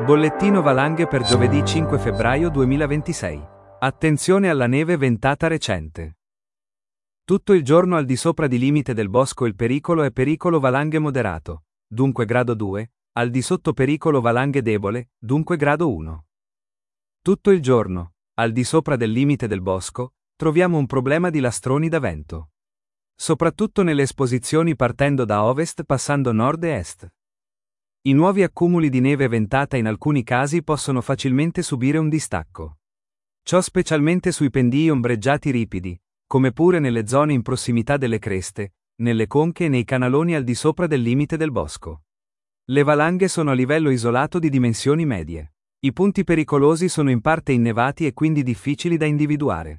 Bollettino valanghe per giovedì 5 febbraio 2026. Attenzione alla neve ventata recente. Tutto il giorno al di sopra di limite del bosco il pericolo è pericolo valanghe moderato, dunque grado 2, al di sotto pericolo valanghe debole, dunque grado 1. Tutto il giorno, al di sopra del limite del bosco, troviamo un problema di lastroni da vento. Soprattutto nelle esposizioni partendo da ovest passando nord e est. I nuovi accumuli di neve ventata in alcuni casi possono facilmente subire un distacco. Ciò specialmente sui pendii ombreggiati ripidi, come pure nelle zone in prossimità delle creste, nelle conche e nei canaloni al di sopra del limite del bosco. Le valanghe sono a livello isolato di dimensioni medie. I punti pericolosi sono in parte innevati e quindi difficili da individuare.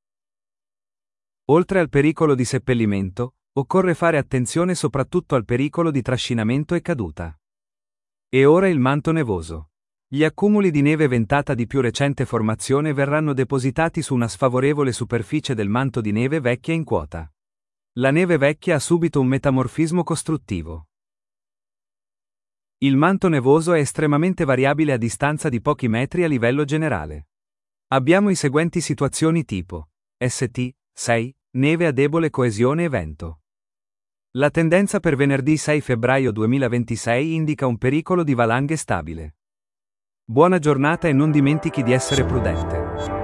Oltre al pericolo di seppellimento, occorre fare attenzione soprattutto al pericolo di trascinamento e caduta. E ora il manto nevoso. Gli accumuli di neve ventata di più recente formazione verranno depositati su una sfavorevole superficie del manto di neve vecchia in quota. La neve vecchia ha subito un metamorfismo costruttivo. Il manto nevoso è estremamente variabile a distanza di pochi metri a livello generale. Abbiamo i seguenti situazioni tipo St. 6, neve a debole coesione e vento. La tendenza per venerdì 6 febbraio 2026 indica un pericolo di valanghe stabile. Buona giornata e non dimentichi di essere prudente.